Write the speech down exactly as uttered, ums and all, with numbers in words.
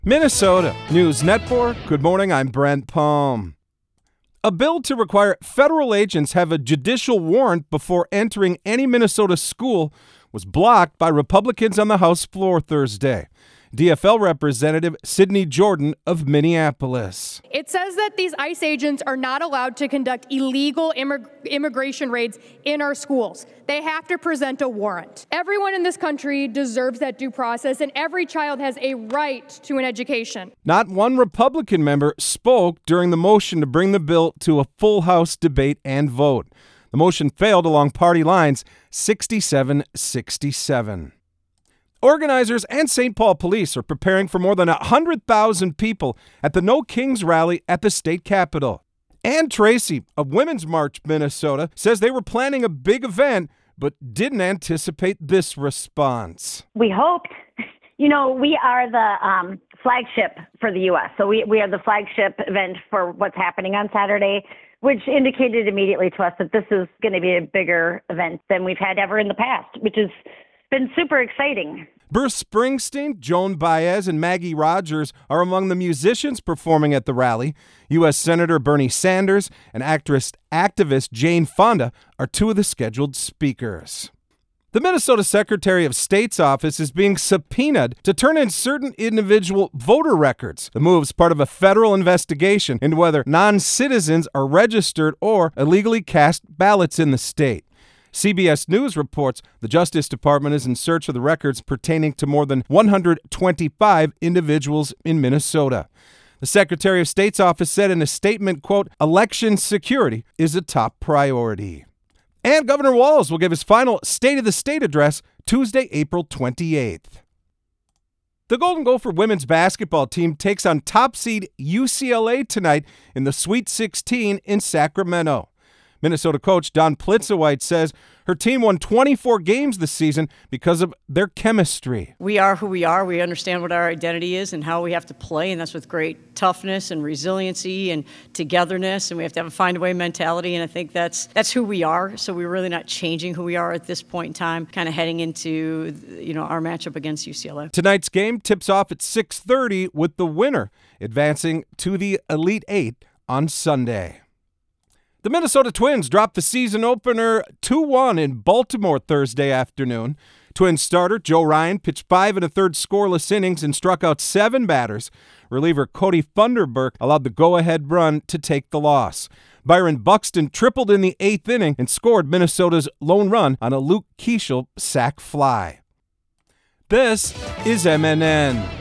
Minnesota News Network. Good morning, I'm Brent Palm. A bill to require federal agents have a judicial warrant before entering any Minnesota school was blocked by Republicans on the House floor Thursday. D F L Representative Sidney Jordan of Minneapolis. It says that these ICE agents are not allowed to conduct illegal immig- immigration raids in our schools. They have to present a warrant. Everyone in this country deserves that due process, and every child has a right to an education. Not one Republican member spoke during the motion to bring the bill to a full House debate and vote. The motion failed along party lines, sixty-seven sixty-seven. Organizers and Saint Paul Police are preparing for more than one hundred thousand people at the No Kings rally at the state capitol. Ann Tracy of Women's March Minnesota says they were planning a big event but didn't anticipate this response. We hoped, you know, we are the um, flagship for the U S. So we, we are the flagship event for what's happening on Saturday, which indicated immediately to us that this is going to be a bigger event than we've had ever in the past, which is been super exciting. Bruce Springsteen, Joan Baez, and Maggie Rogers are among the musicians performing at the rally. U S Senator Bernie Sanders and actress activist Jane Fonda are two of the scheduled speakers. The Minnesota Secretary of State's office is being subpoenaed to turn in certain individual voter records. The move is part of a federal investigation into whether non-citizens are registered or illegally cast ballots in the state. C B S News reports the Justice Department is in search of the records pertaining to more than one hundred twenty-five individuals in Minnesota. The Secretary of State's office said in a statement, quote, "Election security is a top priority." And Governor Walz will give his final State of the State address Tuesday, April twenty-eighth. The Golden Gopher women's basketball team takes on top seed U C L A tonight in the Sweet sixteen in Sacramento. Minnesota coach Don Plitzowite says her team won twenty-four games this season because of their chemistry. We are who we are. We understand what our identity is and how we have to play, and that's with great toughness and resiliency and togetherness, and we have to have a find-a-way mentality, and I think that's that's who we are. So we're really not changing who we are at this point in time, kind of heading into, you know, our matchup against U C L A. Tonight's game tips off at six thirty with the winner advancing to the Elite Eight on Sunday. The Minnesota Twins dropped the season opener two one in Baltimore Thursday afternoon. Twins starter Joe Ryan pitched five and a third scoreless innings and struck out seven batters. Reliever Cody Funderburk allowed the go-ahead run to take the loss. Byron Buxton tripled in the eighth inning and scored Minnesota's lone run on a Luke Keeschel sac fly. This is M N N.